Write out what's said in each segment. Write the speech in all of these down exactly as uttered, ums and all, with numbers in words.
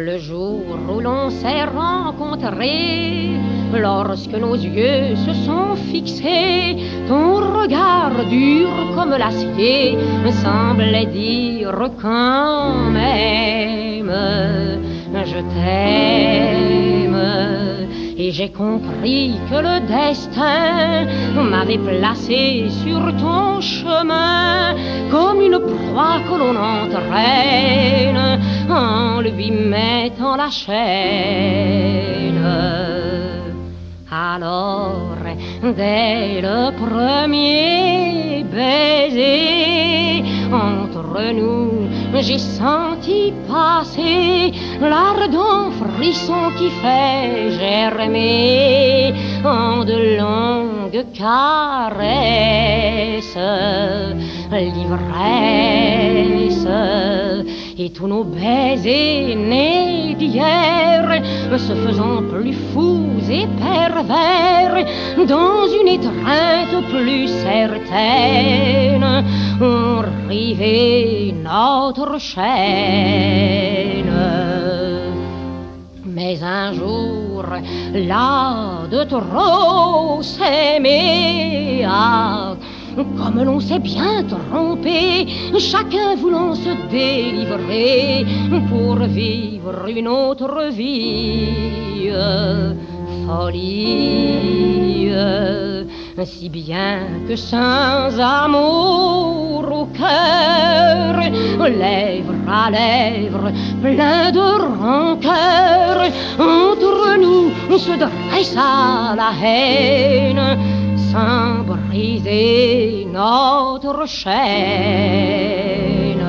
Le jour où l'on s'est rencontrés, lorsque nos yeux se sont fixés, ton regard dur comme l'acier me semblait dire quand même je t'aime. Et j'ai compris que le destin m'avait placé sur ton chemin comme une proie que l'on entraîne en lui mettant la chaîne. Alors, dès le premier baiser entre nous, j'ai senti passer l'ardent frisson qui fait germer en de longues caresses l'ivresse. Et tous nos baisers nés d'hier, se faisant plus fous et pervers, dans une étreinte plus certaine, ont rivé notre chaîne. Mais un jour, là de trop s'aimer, ah, comme l'on s'est bien trompé, chacun voulant se délivrer pour vivre une autre vie. Folie, si bien que sans amour au cœur, lèvre à lèvre, plein de rancœur, entre nous se dressa la haine, sans briser notre chaîne.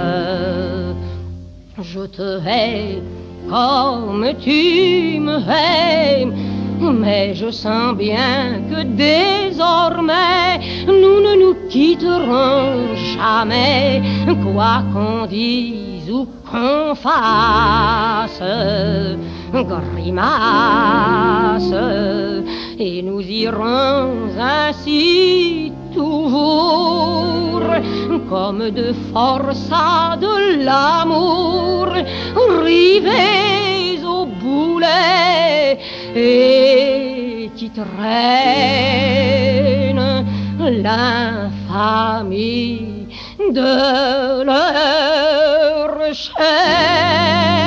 Je te hais comme tu me hais, mais je sens bien que désormais nous ne nous quitterons jamais, quoi qu'on dise ou qu'on fasse grimace, et nous irons ainsi toujours comme deux forçats de l'amour, rivés au boulet et qui traînent l'infamie de leur chaîne.